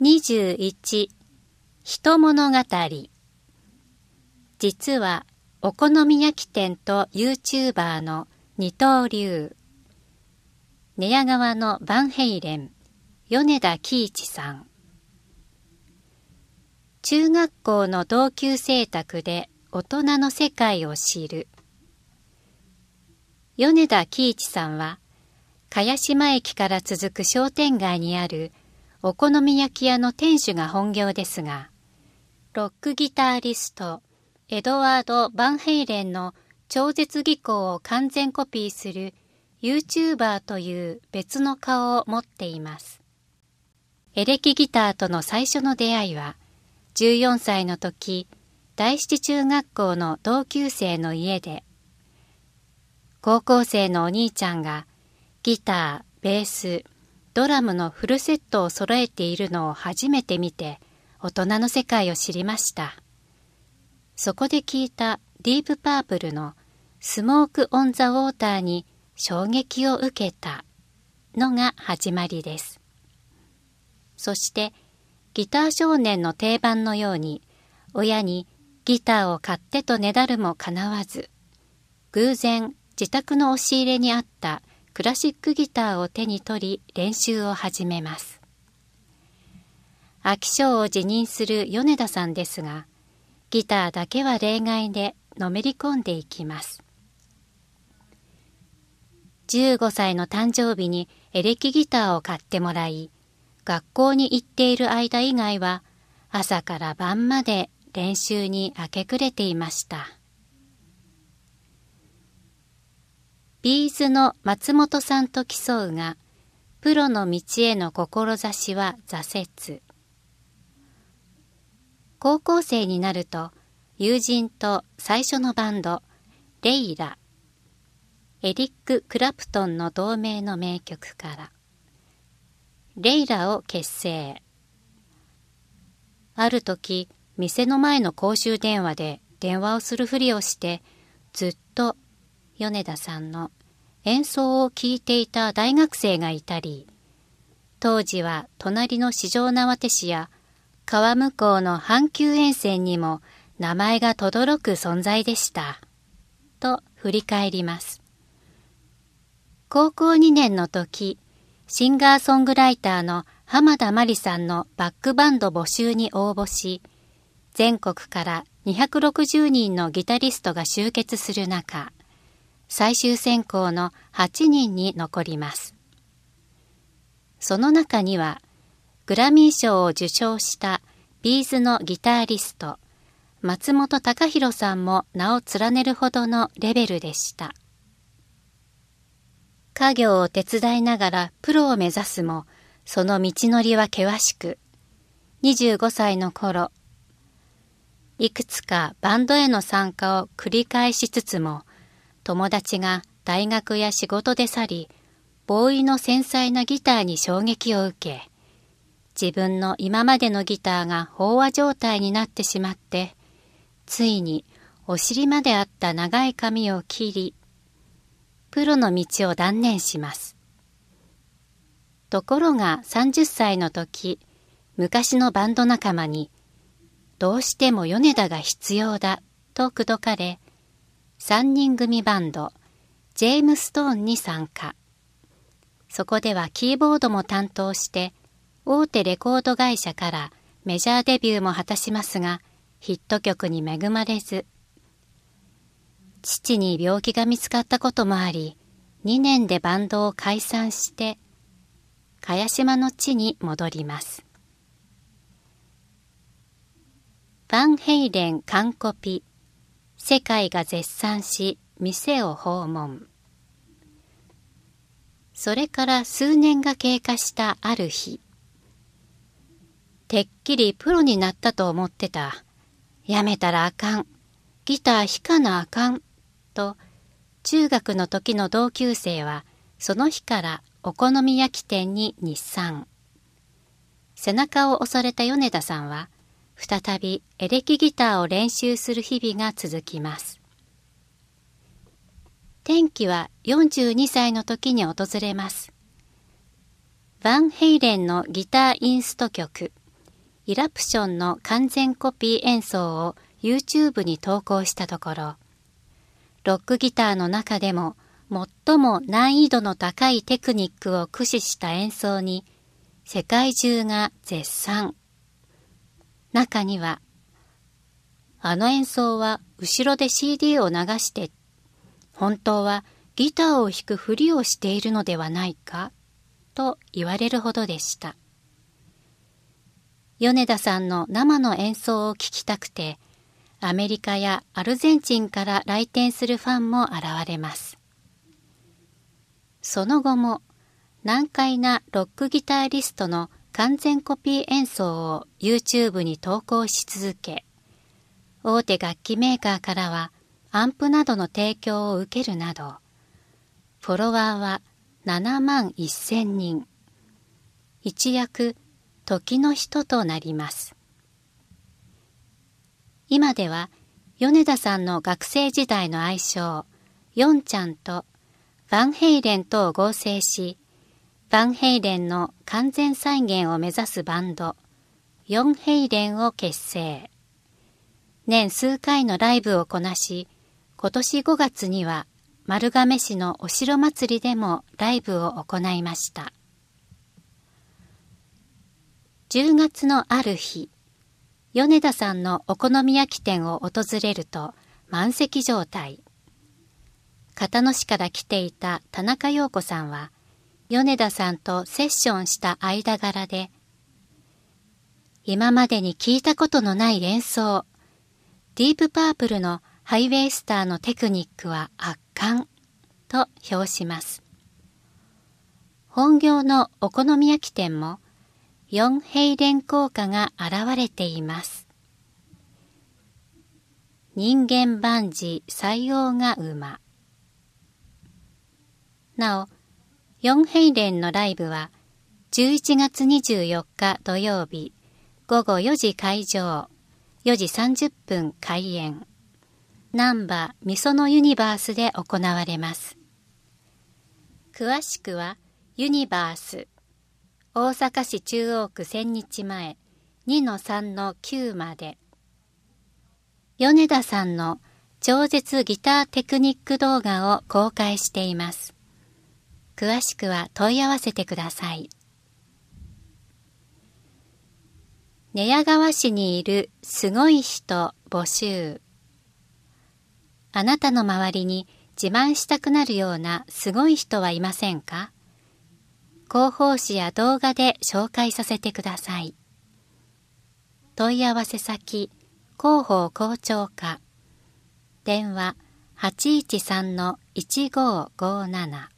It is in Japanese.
21人物語。実はお好み焼き店と YouTuber の二刀流。寝屋川のバンヘイレン、米田喜一さん。中学校の同級生宅で大人の世界を知る。米田喜一さんは茅島駅から続く商店街にあるお好み焼き屋の店主が本業ですが、ロックギタリストエドワード・バンヘイレンの超絶技巧を完全コピーする YouTuber という別の顔を持っています。エレキギターとの最初の出会いは、14歳の時、第七中学校の同級生の家で、高校生のお兄ちゃんがギター、ベース、ドラムのフルセットを揃えているのを初めて見て、大人の世界を知りました。そこで聞いたディープパープルのスモーク・オン・ザ・ウォーターに衝撃を受けたのが始まりです。そしてギター少年の定番のように親にギターを買ってとねだるもかなわず、偶然自宅の押し入れにあったクラシックギターを手に取り練習を始めます。飽き性を自認する米田さんですが、ギターだけは例外でのめり込んでいきます。15歳の誕生日にエレキギターを買ってもらい、学校に行っている間以外は朝から晩まで練習に明け暮れていました。ビーズの松本さんと競うが、プロの道への志は挫折。高校生になると、友人と最初のバンド、レイラ、エリック・クラプトンの同名の名曲から、レイラを結成。ある時、店の前の公衆電話で電話をするふりをして、ずっと米田さんの演奏を聴いていた大学生がいたり、当時は隣の四条畷市や川向こうの阪急沿線にも名前が轟く存在でした。と振り返ります。高校2年の時、シンガーソングライターの浜田真理さんのバックバンド募集に応募し、全国から260人のギタリストが集結する中、最終選考の8人に残ります。その中には、グラミー賞を受賞したビーズのギタリスト、松本隆弘さんも名を連ねるほどのレベルでした。家業を手伝いながらプロを目指すも、その道のりは険しく、25歳の頃、いくつかバンドへの参加を繰り返しつつも、友達が大学や仕事で去り、ボーイの繊細なギターに衝撃を受け、自分の今までのギターが飽和状態になってしまって、ついにお尻まであった長い髪を切り、プロの道を断念します。ところが30歳の時、昔のバンド仲間に、どうしても米田が必要だと口説かれ、3人組バンド、ジェームストーンに参加。そこではキーボードも担当して、大手レコード会社からメジャーデビューも果たしますが、ヒット曲に恵まれず、父に病気が見つかったこともあり、2年でバンドを解散して、茅島の地に戻ります。バンヘイレン完コピ、世界が絶賛し、店を訪問。それから数年が経過したある日、てっきりプロになったと思ってた。やめたらあかん。ギター弾かなあかん。と、中学の時の同級生は、その日からお好み焼き店に日産。背中を押された米田さんは、再びエレキギターを練習する日々が続きます。転機は42歳の時に訪れます。バンヘイレンのギターインスト曲、 イラプションの完全コピー演奏を YouTube に投稿したところ、ロックギターの中でも最も難易度の高いテクニックを駆使した演奏に世界中が絶賛。中には、あの演奏は後ろで CD を流して、本当はギターを弾くふりをしているのではないかと言われるほどでした。米田さんの生の演奏を聴きたくて、アメリカやアルゼンチンから来店するファンも現れます。その後も難解なロックギタリストの完全コピー演奏を YouTube に投稿し続け、大手楽器メーカーからはアンプなどの提供を受けるなど、フォロワーは7万1000人。一躍時の人となります。今では米田さんの学生時代の愛称、ヨンちゃんとバンヘイレンとを合成し、バンヘイレンの完全再現を目指すバンド、ヨンヘイレンを結成。年数回のライブをこなし、今年5月には丸亀市のお城祭りでもライブを行いました。10月のある日、米田さんのお好み焼き店を訪れると満席状態。片野市から来ていた田中陽子さんは、米田さんとセッションした間柄で、今までに聞いたことのない演奏、ディープパープルのハイウェイスターのテクニックは圧巻と評します。本業のお好み焼き店もヨンヘイレン効果が現れています。人間万事採用が馬。なお、ヨンヘイレンのライブは11月24日土曜日午後4時開場、4時30分開演。難波みそのユニバースで行われます。詳しくはユニバース、大阪市中央区千日前 2-3-9 まで。米田さんの超絶ギターテクニック動画を公開しています。詳しくは問い合わせてください。寝屋川市にいるすごい人募集。あなたの周りに自慢したくなるようなすごい人はいませんか？広報誌や動画で紹介させてください。問い合わせ先、広報広聴課。電話 813-1557